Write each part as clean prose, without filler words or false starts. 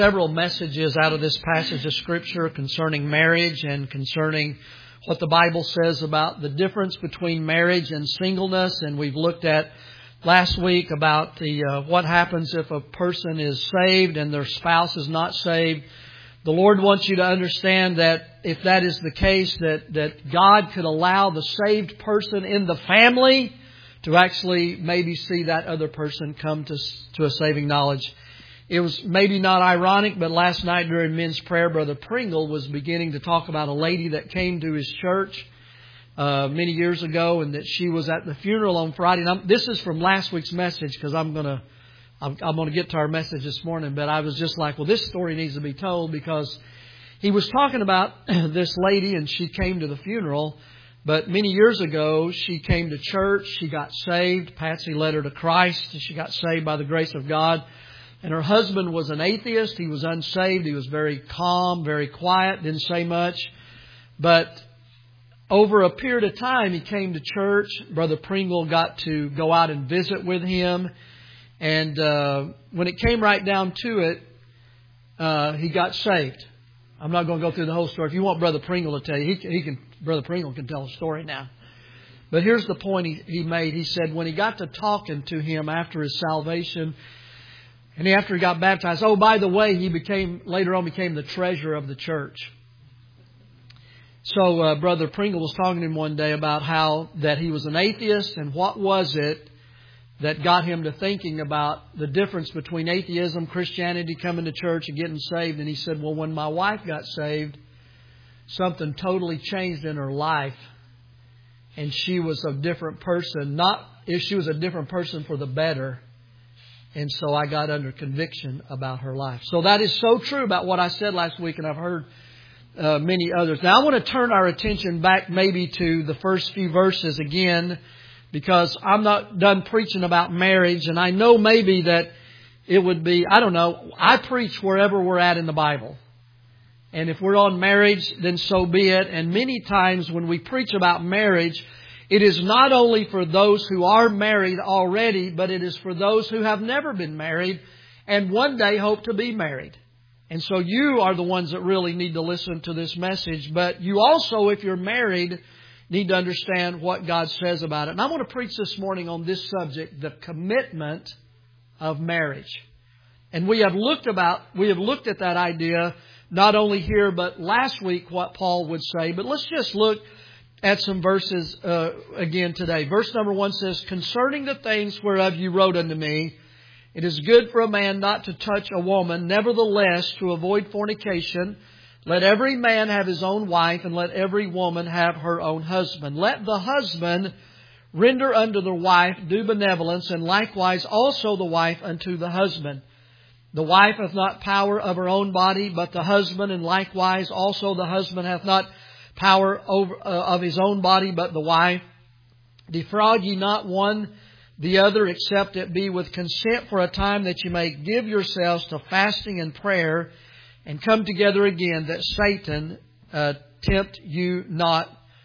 Several messages out of this passage of Scripture concerning marriage and concerning what the Bible says about the difference between marriage and singleness. And we've looked at last week about what happens if a person is saved and their spouse is not saved. The Lord wants you to understand that if that is the case, that God could allow the saved person in the family to actually maybe see that other person come to a saving knowledge. It was maybe not ironic, but last night during men's prayer, Brother Pringle was beginning to talk about a lady that came to his church many years ago, and that she was at the funeral on Friday. And this is from last week's message, because I'm gonna get to our message this morning. But I was just like, well, this story needs to be told, because he was talking about this lady, and she came to the funeral. But many years ago, she came to church. She got saved. Patsy led her to Christ. She got saved by the grace of God. And her husband was an atheist. He was unsaved. He was very calm, very quiet, didn't say much. But over a period of time, he came to church. Brother Pringle got to go out and visit with him. And when it came right down to it, he got saved. I'm not going to go through the whole story. If you want Brother Pringle to tell you, Brother Pringle can tell a story now. But here's the point he made. He said when he got to talking to him after his salvation, and after he got baptized, by the way, he later on became the treasurer of the church. So Brother Pringle was talking to him one day about how that he was an atheist, and what was it that got him to thinking about the difference between atheism, Christianity, coming to church and getting saved. And he said, well, when my wife got saved, something totally changed in her life. And she was a different person. Not if she was a different person for the better. And so I got under conviction about her life. So that is so true about what I said last week, and I've heard many others. Now I want to turn our attention back maybe to the first few verses again, because I'm not done preaching about marriage. And I know maybe that it would be, I preach wherever we're at in the Bible. And if we're on marriage, then so be it. And many times when we preach about marriage, it is not only for those who are married already, but it is for those who have never been married and one day hope to be married. And so you are the ones that really need to listen to this message. But you also, if you're married, need to understand what God says about it. And I want to preach this morning on this subject, the commitment of marriage. And we have looked at that idea not only here, but last week, what Paul would say. But let's just look at some verses again today. Verse number 1 says, concerning the things whereof you wrote unto me, it is good for a man not to touch a woman. Nevertheless, to avoid fornication, let every man have his own wife, and let every woman have her own husband. Let the husband render unto the wife due benevolence, and likewise also the wife unto the husband. The wife hath not power of her own body, but the husband, and likewise also the husband hath not power of his own body, but the wife. Defraud ye not one the other, except it be with consent for a time, that you may give yourselves to fasting and prayer, and come together again, that Satan tempt you not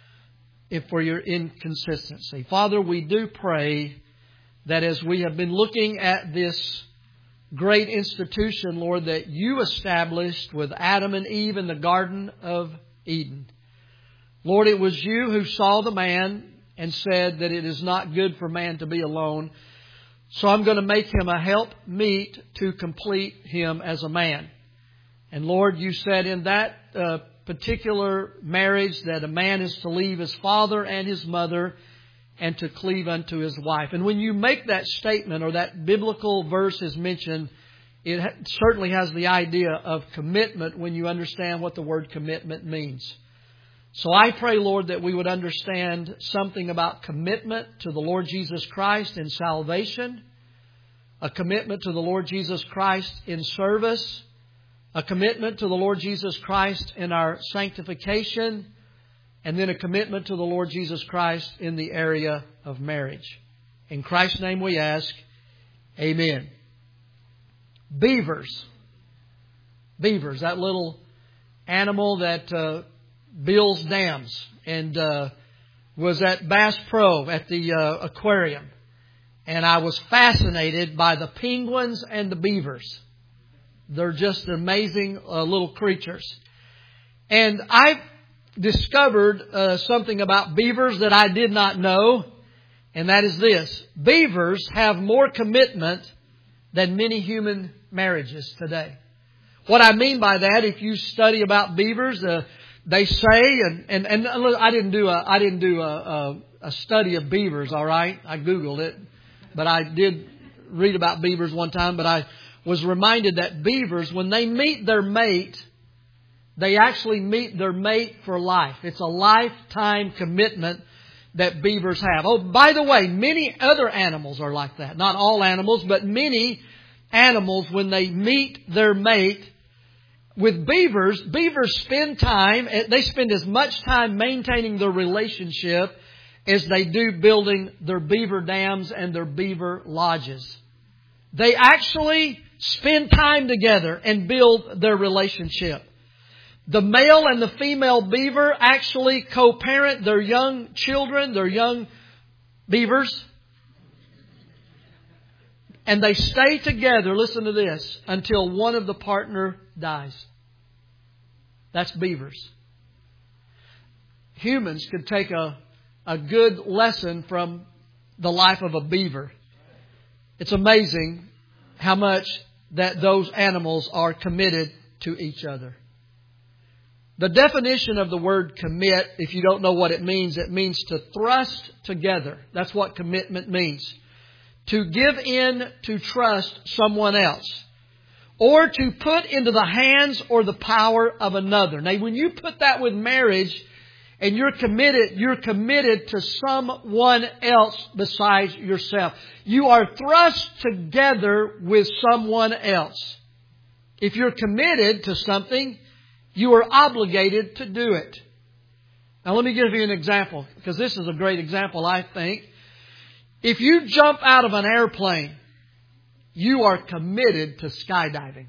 for your inconsistency. Father, we do pray that as we have been looking at this great institution, Lord, that you established with Adam and Eve in the Garden of Eden. Lord, it was you who saw the man and said that it is not good for man to be alone. So I'm going to make him a help meet to complete him as a man. And Lord, you said in that particular marriage that a man is to leave his father and his mother and to cleave unto his wife. And when you make that statement, or that biblical verse is mentioned, it certainly has the idea of commitment when you understand what the word commitment means. So I pray, Lord, that we would understand something about commitment to the Lord Jesus Christ in salvation, a commitment to the Lord Jesus Christ in service, a commitment to the Lord Jesus Christ in our sanctification, and then a commitment to the Lord Jesus Christ in the area of marriage. In Christ's name we ask, amen. Beavers, that little animal that builds dams, and was at Bass Pro at the aquarium. And I was fascinated by the penguins and the beavers. They're just amazing little creatures. And I've discovered something about beavers that I did not know, and that is this. Beavers have more commitment than many human marriages today. What I mean by that, if you study about beavers, they say, and I didn't do a study of beavers, all right? I Googled it, but I did read about beavers one time, but I was reminded that beavers, when they meet their mate, they actually meet their mate for life. It's a lifetime commitment that beavers have. Oh, by the way, many other animals are like that. Not all animals, but many animals, when they meet their mate. With beavers spend time, they spend as much time maintaining their relationship as they do building their beaver dams and their beaver lodges. They actually spend time together and build their relationship. The male and the female beaver actually co-parent their young children, their young beavers. And they stay together, listen to this, until one of the partner dies. That's beavers. Humans could take a good lesson from the life of a beaver. It's amazing how much that those animals are committed to each other. The definition of the word commit, if you don't know what it means to thrust together. That's what commitment means. To give in to trust someone else. Or to put into the hands or the power of another. Now, when you put that with marriage and you're committed to someone else besides yourself. You are thrust together with someone else. If you're committed to something, you are obligated to do it. Now, let me give you an example, because this is a great example, I think. If you jump out of an airplane, you are committed to skydiving.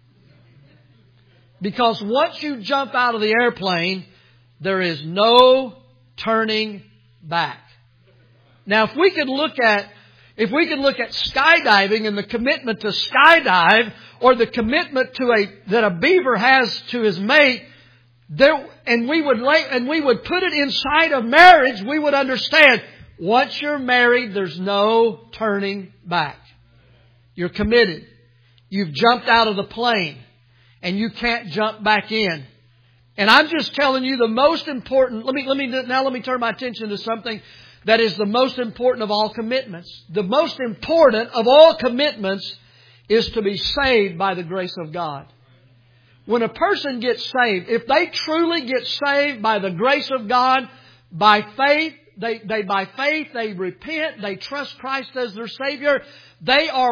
Because once you jump out of the airplane, there is no turning back. Now, if we could look at skydiving and the commitment to skydive, or the commitment that a beaver has to his mate, and we would put it inside of marriage, we would understand, once you're married, there's no turning back. You're committed. You've jumped out of the plane, and you can't jump back in. And I'm just telling you the most important. Let me turn my attention to something that is the most important of all commitments. The most important of all commitments is to be saved by the grace of God. When a person gets saved, if they truly get saved by the grace of God, by faith, they repent, they trust Christ as their Savior, they are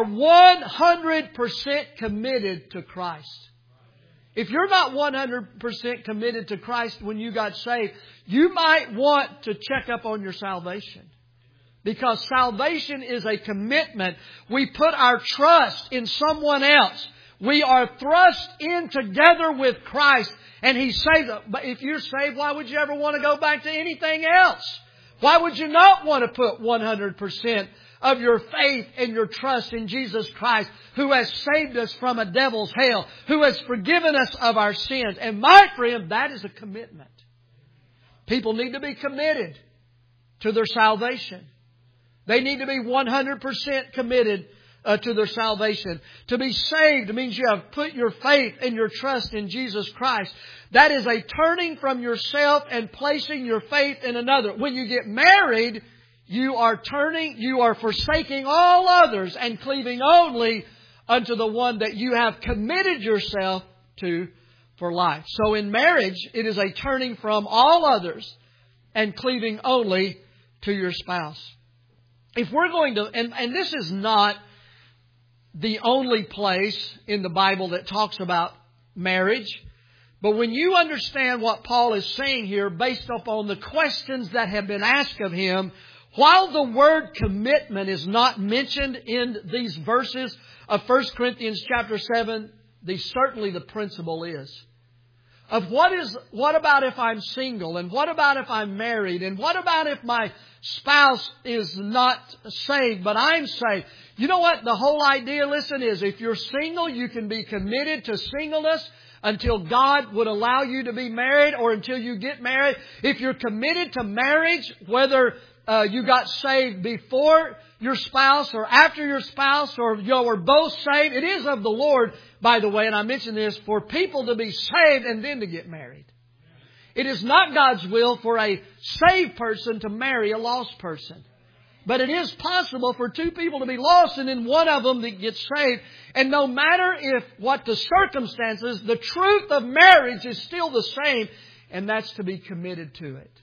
100% committed to Christ. If you're not 100% committed to Christ when you got saved, you might want to check up on your salvation. Because salvation is a commitment. We put our trust in someone else. We are thrust in together with Christ, and He saves us. But if you're saved, why would you ever want to go back to anything else? Why would you not want to put 100% of your faith and your trust in Jesus Christ, who has saved us from a devil's hell, who has forgiven us of our sins? And my friend, that is a commitment. People need to be committed to their salvation. They need to be 100% committed to their salvation. To be saved means you have put your faith and your trust in Jesus Christ. That is a turning from yourself and placing your faith in another. When you get married, you are forsaking all others and cleaving only unto the one that you have committed yourself to for life. So in marriage, it is a turning from all others and cleaving only to your spouse. If we're going to, and this is not the only place in the Bible that talks about marriage, but when you understand what Paul is saying here based upon the questions that have been asked of him, while the word commitment is not mentioned in these verses of 1 Corinthians chapter 7, certainly the principle is. of what about if I'm single? And what about if I'm married? And what about if my spouse is not saved, but I'm saved? You know what? The whole idea, listen, is if you're single, you can be committed to singleness until God would allow you to be married or until you get married. If you're committed to marriage, whether you got saved before your spouse or after your spouse, or you were both saved, it is of the Lord, by the way, and I mentioned this, for people to be saved and then to get married. It is not God's will for a saved person to marry a lost person. But it is possible for two people to be lost and then one of them that gets saved. And no matter what the circumstances, the truth of marriage is still the same, and that's to be committed to it.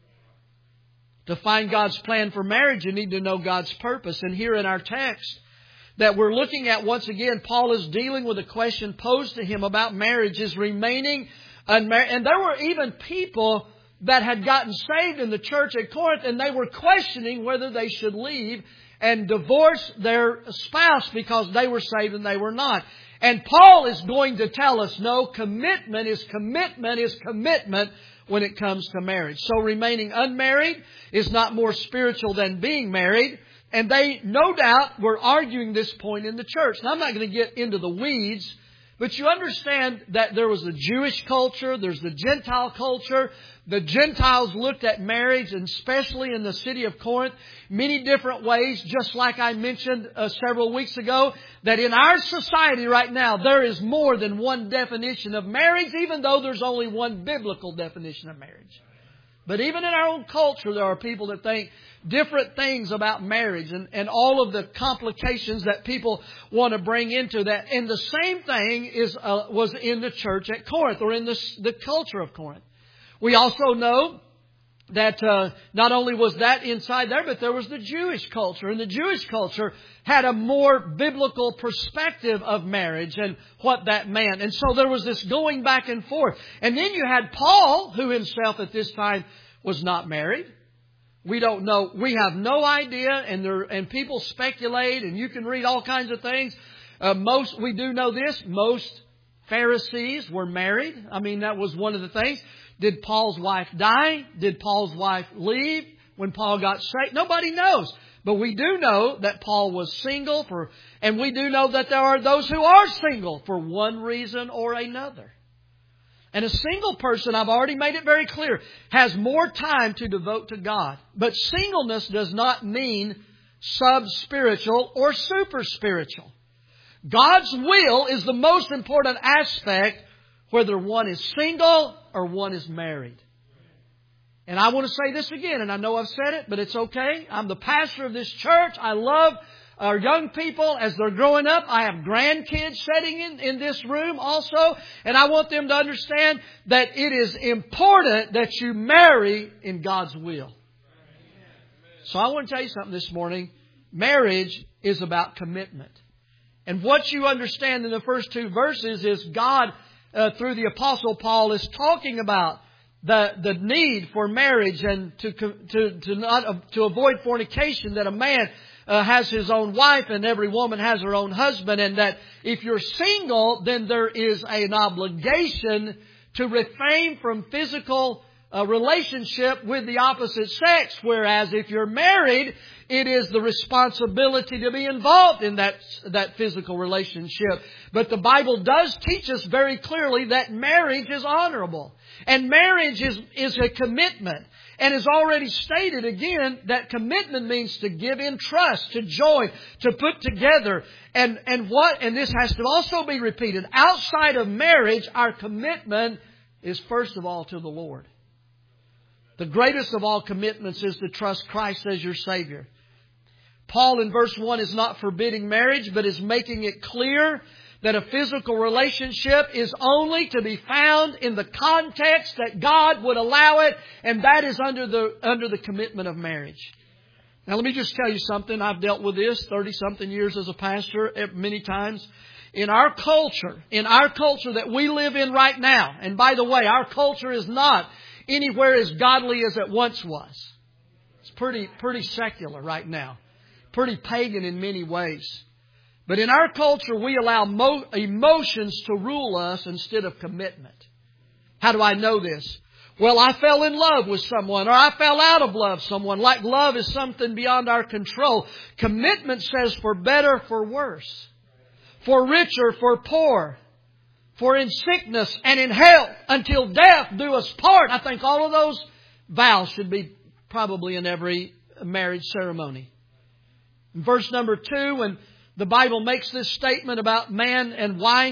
To find God's plan for marriage, you need to know God's purpose. And here in our text that we're looking at, once again, Paul is dealing with a question posed to him about marriage is remaining unmarried. And there were even people that had gotten saved in the church at Corinth, and they were questioning whether they should leave and divorce their spouse because they were saved and they were not. And Paul is going to tell us, no, commitment is commitment when it comes to marriage. So remaining unmarried is not more spiritual than being married. And they, no doubt, were arguing this point in the church. Now, I'm not going to get into the weeds, but you understand that there was the Jewish culture, there's the Gentile culture. The Gentiles looked at marriage, and especially in the city of Corinth, many different ways, just like I mentioned several weeks ago, that in our society right now, there is more than one definition of marriage, even though there's only one biblical definition of marriage. But even in our own culture, there are people that think different things about marriage and all of the complications that people want to bring into that. And the same thing was in the church at Corinth, or in the culture of Corinth. We also know that not only was that inside there, but there was the Jewish culture. And the Jewish culture had a more biblical perspective of marriage and what that meant. And so there was this going back and forth. And then you had Paul, who himself at this time was not married. We don't know. We have no idea. And people speculate, and you can read all kinds of things. We do know this. Most Pharisees were married. I mean, that was one of the things. Did Paul's wife die? Did Paul's wife leave when Paul got saved? Nobody knows. But we do know that Paul was single and we do know that there are those who are single for one reason or another. And a single person, I've already made it very clear, has more time to devote to God. But singleness does not mean sub-spiritual or super-spiritual. God's will is the most important aspect, whether one is single or one is married. And I want to say this again, and I know I've said it, but it's okay. I'm the pastor of this church. I love our young people as they're growing up. I have grandkids sitting in this room also. And I want them to understand that it is important that you marry in God's will. So I want to tell you something this morning. Marriage is about commitment. And what you understand in the first two verses is God, through the Apostle Paul, is talking about the need for marriage and to avoid fornication, that a man has his own wife and every woman has her own husband, and that if you're single, then there is an obligation to refrain from physical relationship with the opposite sex, whereas if you're married, it is the responsibility to be involved in that physical relationship. But the Bible does teach us very clearly that marriage is honorable. And marriage is a commitment. And as already stated again, that commitment means to give in trust, to join, to put together. And this has to also be repeated. Outside of marriage, our commitment is first of all to the Lord. The greatest of all commitments is to trust Christ as your Savior. Paul in verse 1 is not forbidding marriage, but is making it clear that a physical relationship is only to be found in the context that God would allow it, and that is under the commitment of marriage. Now let me just tell you something. I've dealt with this 30-something years as a pastor many times. In our culture that we live in right now, and by the way, our culture is not anywhere as godly as it once was. It's pretty secular right now. Pretty pagan in many ways. But in our culture, we allow emotions to rule us instead of commitment. How do I know this? Well, I fell in love with someone, or I fell out of love with someone. Like love is something beyond our control. Commitment says for better, for worse. For richer, for poor. For in sickness and in health, until death do us part. I think all of those vows should be probably in every marriage ceremony. In verse number 2, when the Bible makes this statement about man and wife,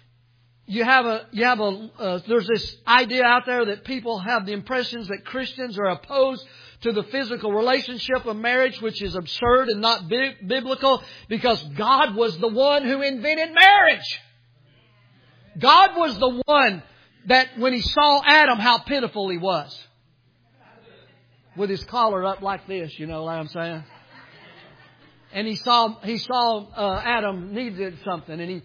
there's this idea out there that people have the impressions that Christians are opposed to the physical relationship of marriage, which is absurd and not biblical, because God was the one who invented marriage. God was the one that when He saw Adam, how pitiful he was. With his collar up like this, you know what I'm saying? And he saw Adam needed something, and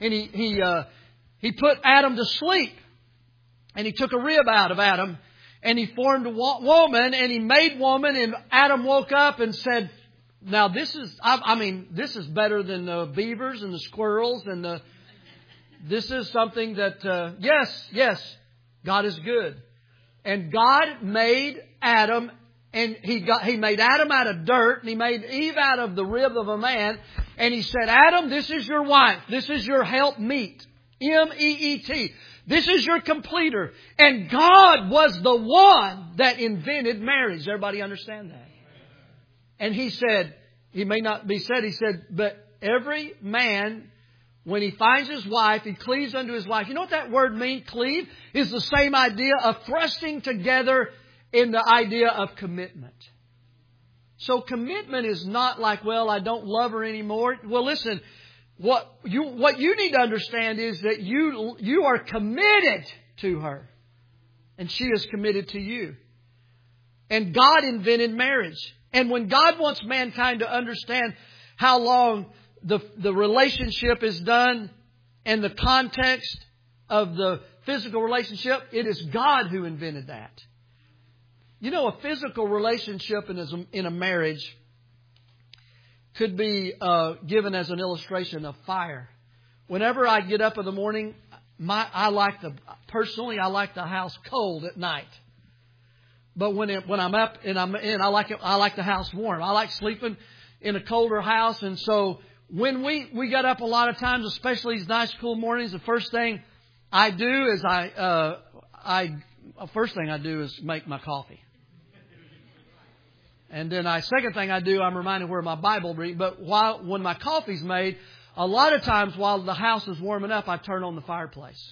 he put Adam to sleep, and He took a rib out of Adam, and He formed a woman, and He made woman, and Adam woke up and said, "Now this is better than the beavers and the squirrels and this is something that yes, God is good." And God made Adam, and He made Adam out of dirt, and He made Eve out of the rib of a man, and He said, "Adam, this is your wife. This is your helpmeet. M-E-E-T. This is your completer." And God was the one that invented marriage. Does everybody understand that? And He said, He may not be said, He said, but every man, when he finds his wife, he cleaves unto his wife. You know what that word means? Cleave is the same idea of thrusting together in the idea of commitment. So commitment is not like, well, I don't love her anymore. Well, listen, what you need to understand is that you are committed to her, and she is committed to you. And God invented marriage. And when God wants mankind to understand how long the relationship is done and the context of the physical relationship, it is God who invented that. You know, a physical relationship in a marriage could be given as an illustration of fire. Whenever I get up in the morning, I like the house cold at night. But when I'm up and I'm in, I like the house warm. I like sleeping in a colder house, and so when we get up a lot of times, especially these nice cool mornings, the first thing I do is make my coffee. And then second thing I do, I'm reminded where my Bible read. But when my coffee's made, a lot of times while the house is warming up, I turn on the fireplace,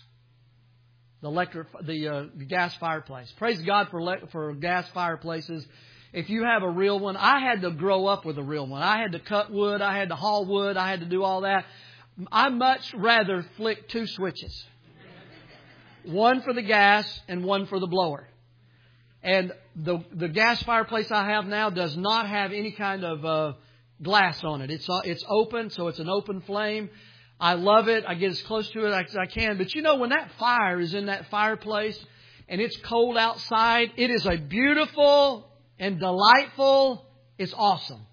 the gas fireplace. Praise God for gas fireplaces. If you have a real one, I had to grow up with a real one. I had to cut wood. I had to haul wood. I had to do all that. I much rather flick 2 switches. One for the gas and one for the blower. And the gas fireplace I have now does not have any kind of glass on it. It's open, so it's an open flame. I love it. I get as close to it as I can. But you know, when that fire is in that fireplace and it's cold outside, it is a beautiful and delightful. It's awesome.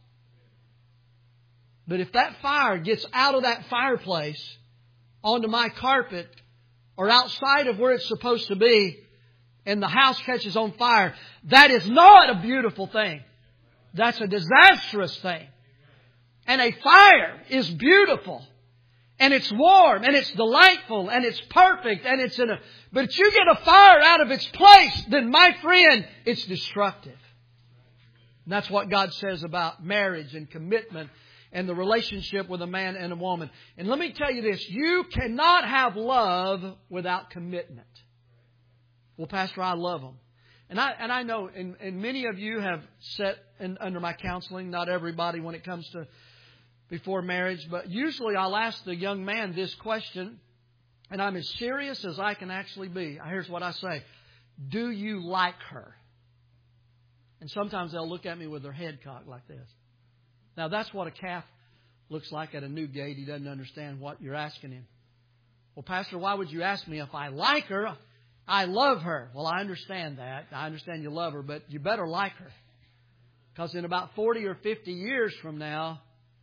But if that fire gets out of that fireplace onto my carpet or outside of where it's supposed to be, and the house catches on fire, that is not a beautiful thing. That's a disastrous thing. And a fire is beautiful. And it's warm. And it's delightful. And it's perfect. And it's but if you get a fire out of its place, then my friend, it's destructive. And that's what God says about marriage and commitment and the relationship with a man and a woman. And let me tell you this. You cannot have love without commitment. Well, Pastor, I love them. And I know, and many of you have sat under my counseling, not everybody when it comes to before marriage, but usually I'll ask the young man this question, and I'm as serious as I can actually be. Here's what I say. Do you like her? And sometimes they'll look at me with their head cocked like this. Now, that's what a calf looks like at a new gate. He doesn't understand what you're asking him. Well, Pastor, why would you ask me if I like her? I love her. Well, I understand that. I understand you love her, but you better like her. Because in about 40 or 50 years from now,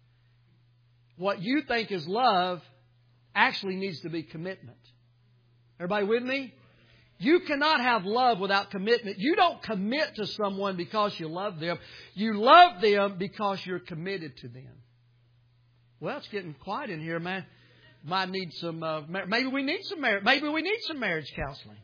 what you think is love actually needs to be commitment. Everybody with me? You cannot have love without commitment. You don't commit to someone because you love them. You love them because you're committed to them. Well, it's getting quiet in here, man. Might need some. Maybe we need some marriage. Maybe we need some marriage counseling.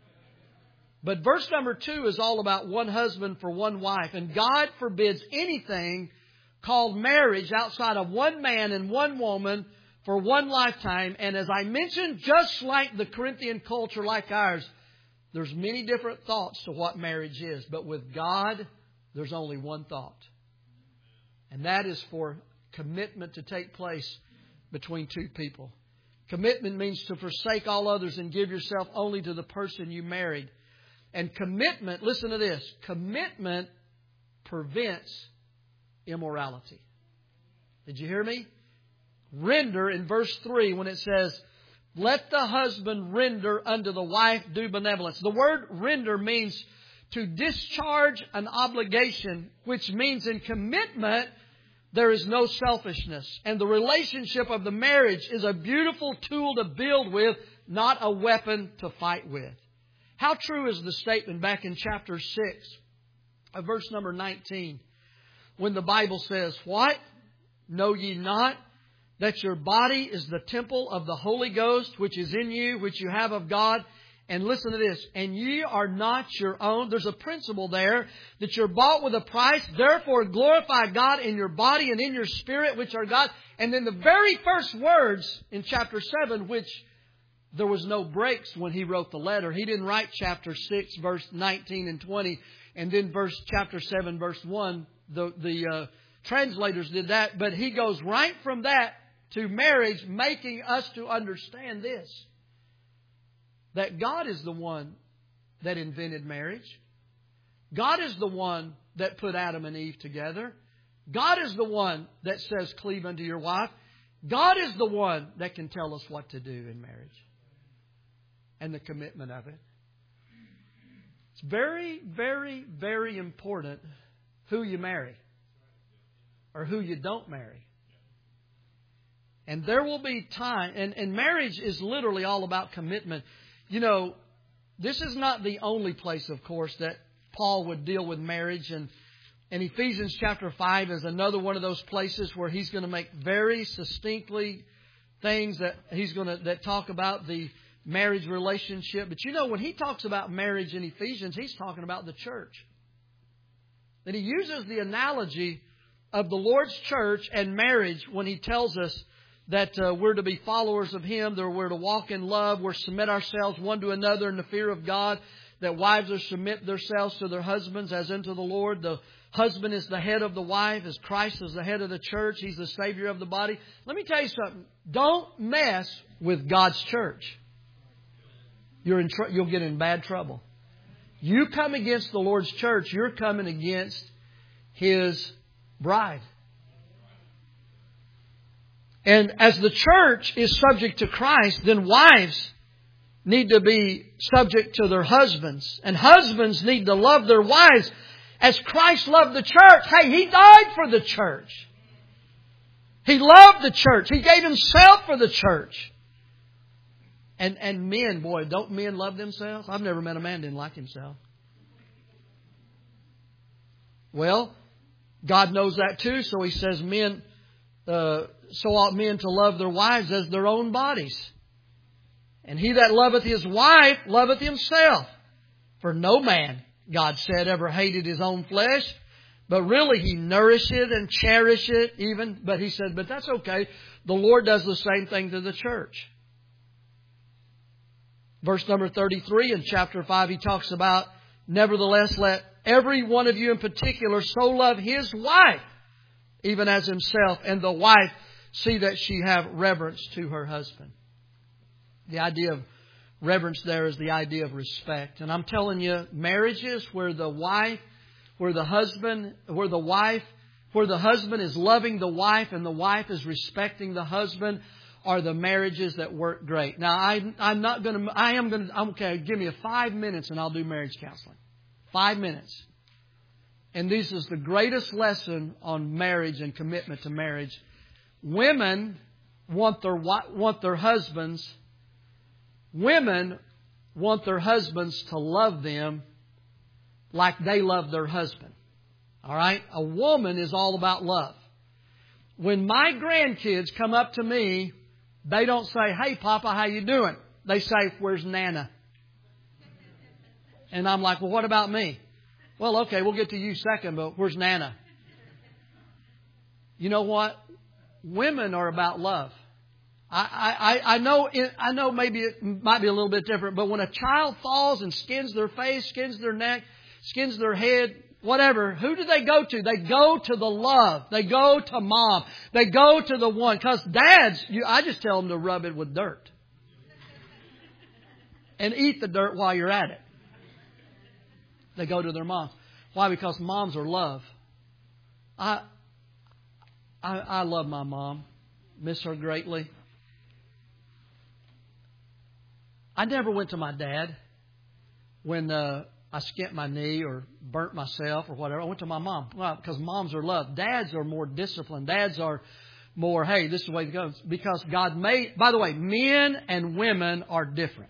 But verse number 2 is all about one husband for one wife, and God forbids anything called marriage outside of one man and one woman for one lifetime. And as I mentioned, just like the Corinthian culture, like ours, there's many different thoughts to what marriage is. But with God, there's only one thought. And that is for commitment to take place between two people. Commitment means to forsake all others and give yourself only to the person you married. And commitment, listen to this, commitment prevents immorality. Did you hear me? Render in verse 3 when it says, let the husband render unto the wife due benevolence. The word render means to discharge an obligation, which means in commitment there is no selfishness. And the relationship of the marriage is a beautiful tool to build with, not a weapon to fight with. How true is the statement back in chapter 6 of verse number 19 when the Bible says, what? Know ye not that your body is the temple of the Holy Ghost, which is in you, which you have of God? And listen to this. And ye are not your own. There's a principle there that you're bought with a price. Therefore glorify God in your body and in your spirit, which are God. And then the very first words in chapter 7, which there was no breaks when he wrote the letter. He didn't write chapter 6, verse 19 and 20. And then chapter 7, verse 1. The translators did that. But he goes right from that to marriage, making us to understand this. That God is the one that invented marriage. God is the one that put Adam and Eve together. God is the one that says, cleave unto your wife. God is the one that can tell us what to do in marriage. And the commitment of it. It's very, very, very important who you marry. Or who you don't marry. And there will be time. And marriage is literally all about commitment. You know, this is not the only place, of course, that Paul would deal with marriage. And Ephesians chapter 5 is another one of those places where he's going to make very succinctly things that talk about the marriage relationship. But you know, when he talks about marriage in Ephesians, he's talking about the church. And he uses the analogy of the Lord's church and marriage when he tells us that we're to be followers of Him, that we're to walk in love, we're to submit ourselves one to another in the fear of God, that wives are to submit themselves to their husbands as unto the Lord. The husband is the head of the wife, as Christ is the head of the church. He's the Savior of the body. Let me tell you something. Don't mess with God's church. You'll get in bad trouble. You come against the Lord's church, you're coming against His bride. And as the church is subject to Christ, then wives need to be subject to their husbands. And husbands need to love their wives as Christ loved the church. Hey, He died for the church. He loved the church. He gave Himself for the church. And men, boy, don't men love themselves? I've never met a man who didn't like himself. Well, God knows that too, so He says so ought men to love their wives as their own bodies. And he that loveth his wife loveth himself. For no man, God said, ever hated his own flesh. But really he nourished it and cherished it even. But he said, but that's okay. The Lord does the same thing to the church. Verse number 33 in chapter 5, he talks about, nevertheless, let every one of you in particular so love his wife, even as himself, and the wife see that she have reverence to her husband. The idea of reverence there is the idea of respect. And I'm telling you, marriages where the husband is loving the wife and the wife is respecting the husband are the marriages that work great. Now, okay, give me 5 minutes and I'll do marriage counseling. 5 minutes. And this is the greatest lesson on marriage and commitment to marriage. Women want their husbands. Women want their husbands to love them like they love their husband. All right? A woman is all about love. When my grandkids come up to me, they don't say, "Hey, Papa, how you doing?" They say, "Where's Nana?" And I'm like, "Well, what about me?" "Well, okay, we'll get to you second, but where's Nana?" You know what? Women are about love. I know maybe it might be a little bit different, but when a child falls and skins their face, skins their neck, skins their head, whatever, who do they go to? They go to the love. They go to Mom. They go to the one. Because dads, I just tell them to rub it with dirt. And eat the dirt while you're at it. They go to their moms. Why? Because moms are love. I love my mom. Miss her greatly. I never went to my dad when I skinned my knee or burnt myself or whatever. I went to my mom. Well, because moms are love. Dads are more disciplined. Dads are more, hey, this is the way it goes. Because God made, by the way, men and women are different.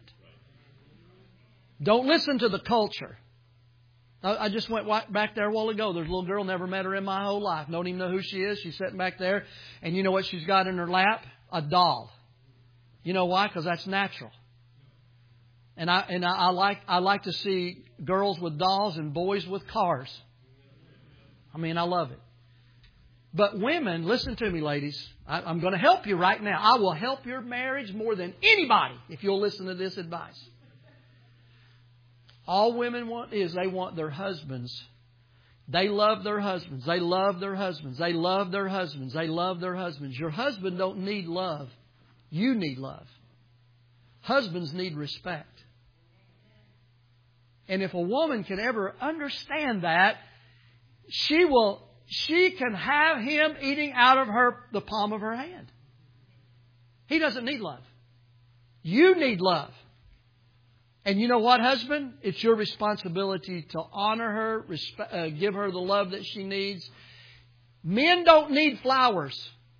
Don't listen to the culture. I just went back there a while ago. There's a little girl, never met her in my whole life. Don't even know who she is. She's sitting back there. And you know what she's got in her lap? A doll. You know why? Because that's natural. And I like to see girls with dolls and boys with cars. I mean, I love it. But women, listen to me, ladies. I'm going to help you right now. I will help your marriage more than anybody if you'll listen to this advice. All women want is they want their husbands. They love their husbands. They love their husbands. They love their husbands. They love their husbands. Your husband don't need love. You need love. Husbands need respect. And if a woman can ever understand that, she can have him eating out of the palm of her hand. He doesn't need love. You need love. And you know what, husband? It's your responsibility to honor her, give her the love that she needs. Men don't need flowers.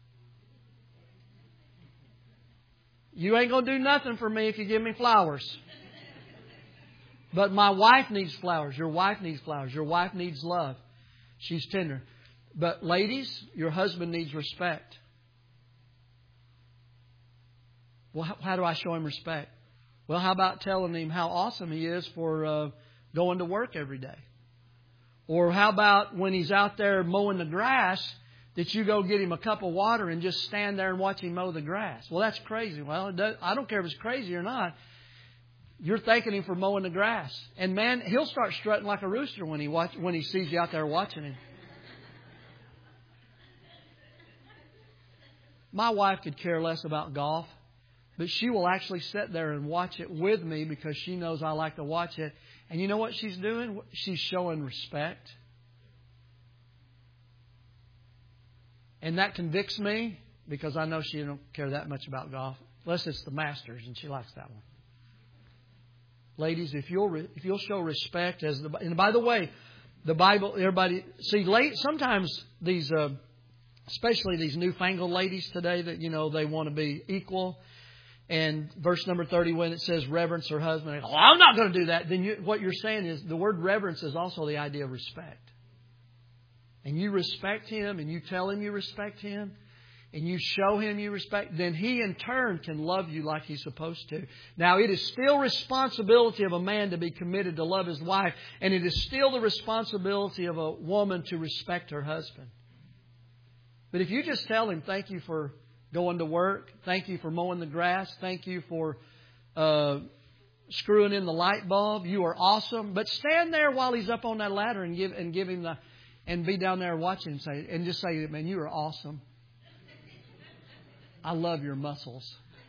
You ain't going to do nothing for me if you give me flowers. But my wife needs flowers. Your wife needs flowers. Your wife needs love. She's tender. But ladies, your husband needs respect. Well, how do I show him respect? Well, how about telling him how awesome he is for going to work every day? Or how about when he's out there mowing the grass, that you go get him a cup of water and just stand there and watch him mow the grass? Well, that's crazy. Well, I don't care if it's crazy or not. You're thanking him for mowing the grass. And man, he'll start strutting like a rooster when he sees you out there watching him. My wife could care less about golf. But she will actually sit there and watch it with me because she knows I like to watch it. And you know what she's doing? She's showing respect. And that convicts me because I know she don't care that much about golf. Unless it's the Masters and she likes that one. Ladies, if you'll show respect and by the way, the Bible, everybody, see, sometimes these, especially these newfangled ladies today that, they want to be equal. And verse number 30, when it says reverence her husband, I'm not going to do that. Then what you're saying is the word reverence is also the idea of respect. And you respect him and you tell him you respect him and you show him you respect, then he in turn can love you like he's supposed to. Now, it is still responsibility of a man to be committed to love his wife. And it is still the responsibility of a woman to respect her husband. But if you just tell him, thank you for going to work. Thank you for mowing the grass. Thank you for screwing in the light bulb. You are awesome. But stand there while he's up on that ladder and give him and be down there watching him and just say, man, you are awesome. I love your muscles.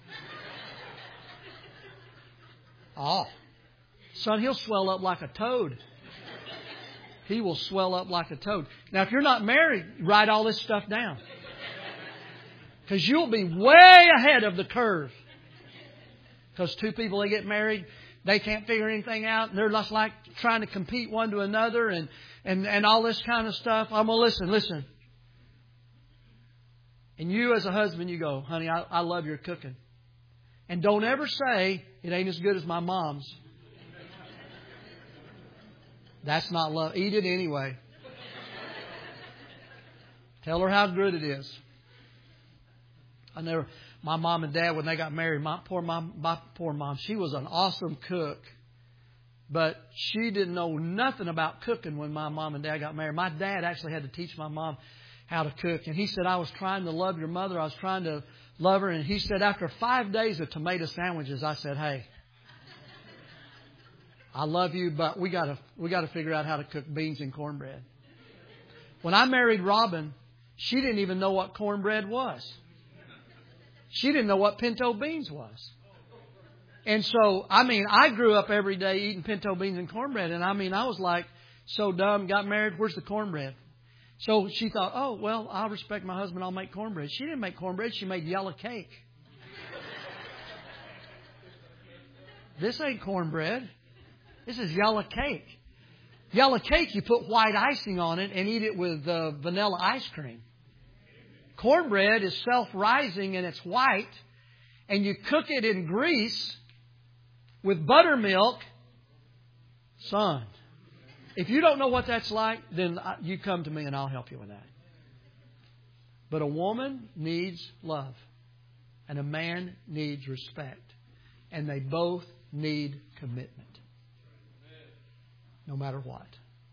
Oh, son, he'll swell up like a toad. He will swell up like a toad. Now, if you're not married, write all this stuff down. Because you'll be way ahead of the curve. Because two people, they get married, they can't figure anything out. And they're just like trying to compete one to another and all this kind of stuff. I'm going to listen. And you as a husband, you go, honey, I love your cooking. And don't ever say, It ain't as good as my mom's. That's not love. Eat it anyway. Tell her how good it is. My mom and dad, when they got married, my poor mom, she was an awesome cook. But she didn't know nothing about cooking when my mom and dad got married. My dad actually had to teach my mom how to cook. And he said, I was trying to love your mother. I was trying to love her. And he said, after 5 days of tomato sandwiches, I said, hey, I love you, but we got to figure out how to cook beans and cornbread. When I married Robin, she didn't even know what cornbread was. She didn't know what pinto beans was. And so, I grew up every day eating pinto beans and cornbread. And I was like so dumb, got married, where's the cornbread? So she thought, oh, well, I'll respect my husband, I'll make cornbread. She didn't make cornbread, she made yellow cake. This ain't cornbread. This is yellow cake. Yellow cake, you put white icing on it and eat it with vanilla ice cream. Cornbread is self-rising and it's white. And you cook it in grease with buttermilk. Son, if you don't know what that's like, then you come to me and I'll help you with that. But a woman needs love. And a man needs respect. And they both need commitment. No matter what.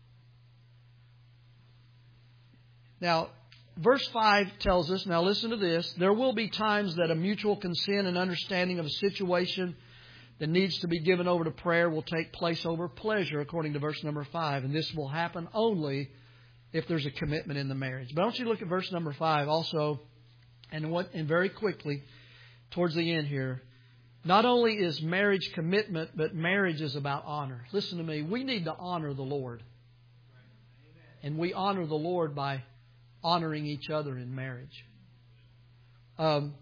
Now, verse 5 tells us, now listen to this, there will be times that a mutual consent and understanding of a situation that needs to be given over to prayer will take place over pleasure, according to verse number 5. And this will happen only if there's a commitment in the marriage. But I want you to look at verse number 5 also, and very quickly, towards the end here. Not only is marriage commitment, but marriage is about honor. Listen to me. We need to honor the Lord. And we honor the Lord by honoring each other in marriage. I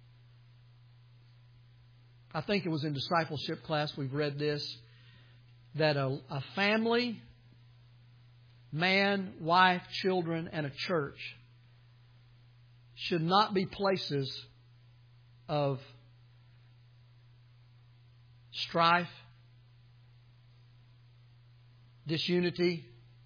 think it was in discipleship class we've read this, that a family, man, wife, children, and a church should not be places of strife, disunity,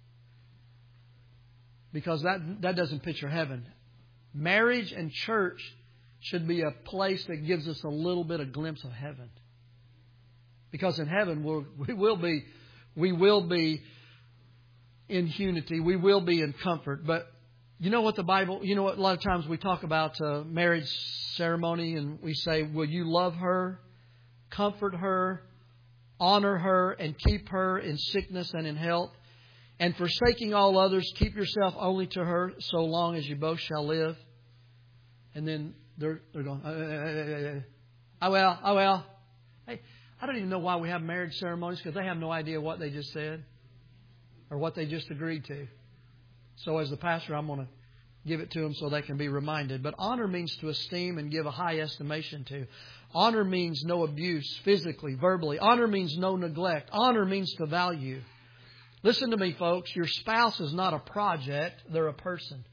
because that doesn't picture heaven. Marriage and church should be a place that gives us a little bit of glimpse of heaven. Because in heaven we will be in unity, we will be in comfort. But you know what a lot of times we talk about marriage ceremony and we say, will you love her, comfort her, honor her, and keep her in sickness and in health? And forsaking all others, keep yourself only to her so long as you both shall live. And then they're going, oh well. Hey, I don't even know why we have marriage ceremonies, because they have no idea what they just said or what they just agreed to. So as the pastor, I'm going to give it to them so they can be reminded. But honor means to esteem and give a high estimation to. Honor means no abuse, physically, verbally. Honor means no neglect. Honor means to value. Listen to me, folks. Your spouse is not a project. They're a person.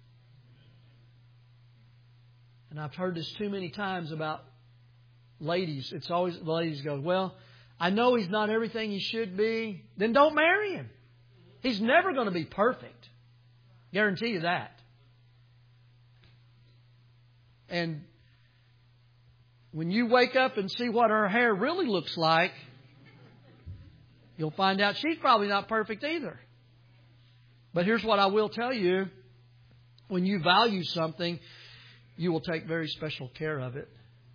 And I've heard this too many times about ladies. It's always the ladies go, well, I know he's not everything he should be. Then don't marry him. He's never going to be perfect. Guarantee you that. And when you wake up and see what her hair really looks like, you'll find out she's probably not perfect either. But here's what I will tell you. When you value something, you will take very special care of it.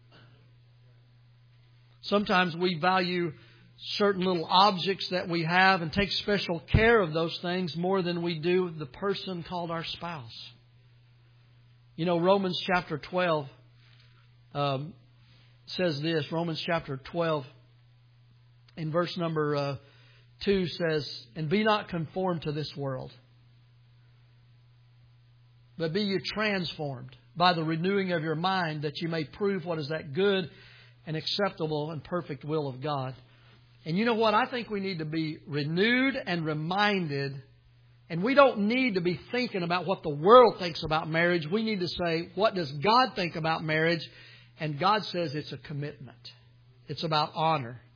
Sometimes we value certain little objects that we have and take special care of those things more than we do the person called our spouse. You know, Romans chapter 12 says this. Romans chapter 12 in verse number 2 says, and be not conformed to this world, but be ye transformed by the renewing of your mind, that you may prove what is that good and acceptable and perfect will of God. And you know what? I think we need to be renewed and reminded. And we don't need to be thinking about what the world thinks about marriage. We need to say, what does God think about marriage? And God says it's a commitment. It's about honor.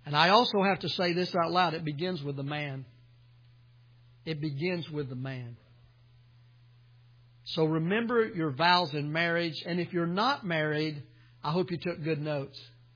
And I also have to say this out loud. It begins with the man. It begins with the man. So remember your vows in marriage. And if you're not married, I hope you took good notes.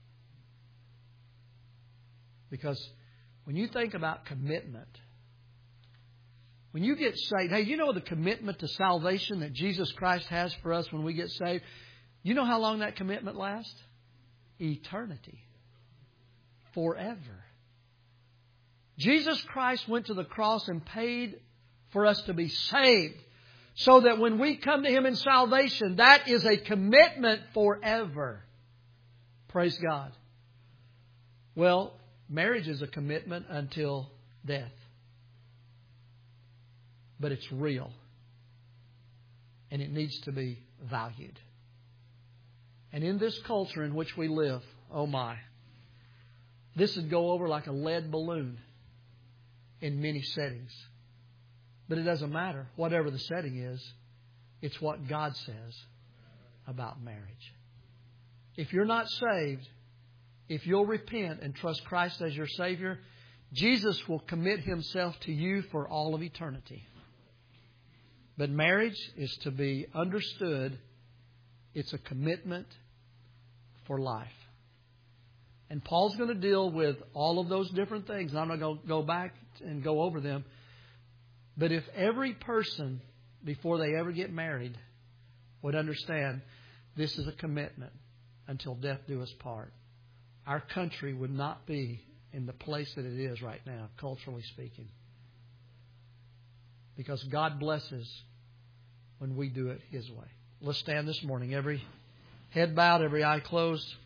Because when you think about commitment, when you get saved, hey, you know the commitment to salvation that Jesus Christ has for us when we get saved? You know how long that commitment lasts? Eternity. Forever. Jesus Christ went to the cross and paid for us to be saved. So that when we come to Him in salvation, that is a commitment forever. Praise God. Well, marriage is a commitment until death. But it's real. And it needs to be valued. And in this culture in which we live, oh my, this would go over like a lead balloon in many settings. But it doesn't matter. Whatever the setting is, it's what God says about marriage. If you're not saved, if you'll repent and trust Christ as your Savior, Jesus will commit Himself to you for all of eternity. But marriage is to be understood. It's a commitment for life. And Paul's going to deal with all of those different things. I'm not going to go back and go over them. But if every person, before they ever get married, would understand this is a commitment until death do us part, our country would not be in the place that it is right now, culturally speaking. Because God blesses when we do it His way. Let's stand this morning. Every head bowed, every eye closed.